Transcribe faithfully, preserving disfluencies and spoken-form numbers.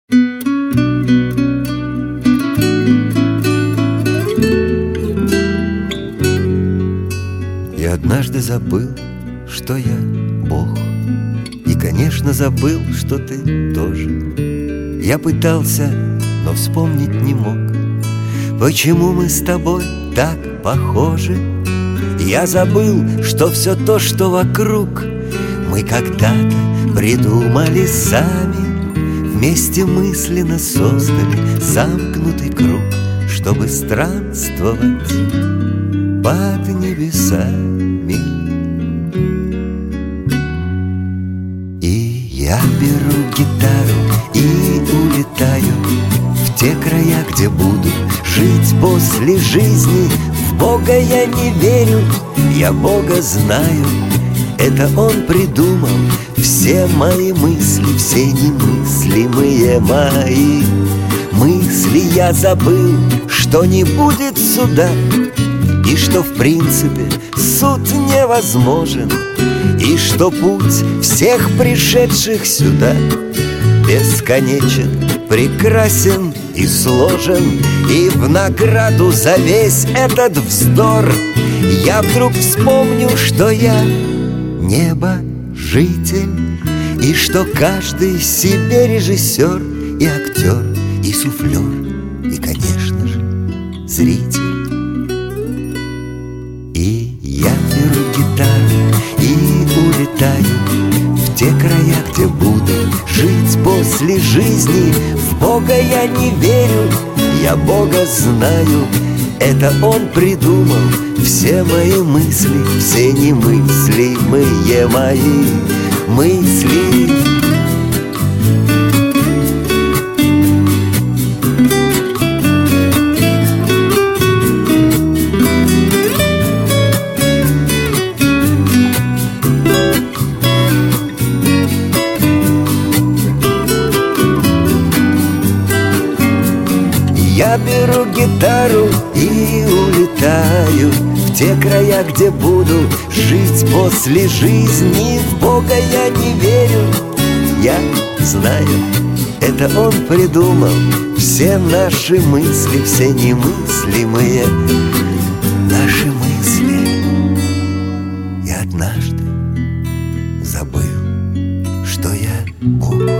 Я однажды забыл, что я Бог, и, конечно, забыл, что ты тоже. Я пытался, но вспомнить не мог, почему мы с тобой так похожи. Я забыл, что все то, что вокруг, мы когда-то придумали сами. Вместе мысленно создали замкнутый круг, чтобы странствовать под небесами. И я беру гитару и улетаю в те края, где буду жить после жизни. В Бога я не верю, я Бога знаю. Это Он придумал все мои мысли, все немыслимые мои мысли. Я забыл, что не будет суда, и что в принципе суд невозможен, и что путь всех пришедших сюда бесконечен, прекрасен и сложен. И в награду за весь этот вздор я вдруг вспомню, что я небожитель, и что каждый себе режиссер и актер, и суфлер, и, конечно же, зритель. И я беру гитару и улетаю в те края, где буду жить после жизни. В Бога я не верю, я Бога знаю. Это Он придумал все мои мысли, все немыслимые мои мысли. Я беру гитару и улетаю в те края, где буду жить после жизни. В Бога я не верю, я знаю. Это Он придумал все наши мысли, все немыслимые наши мысли. Я однажды забыл, что я Бог.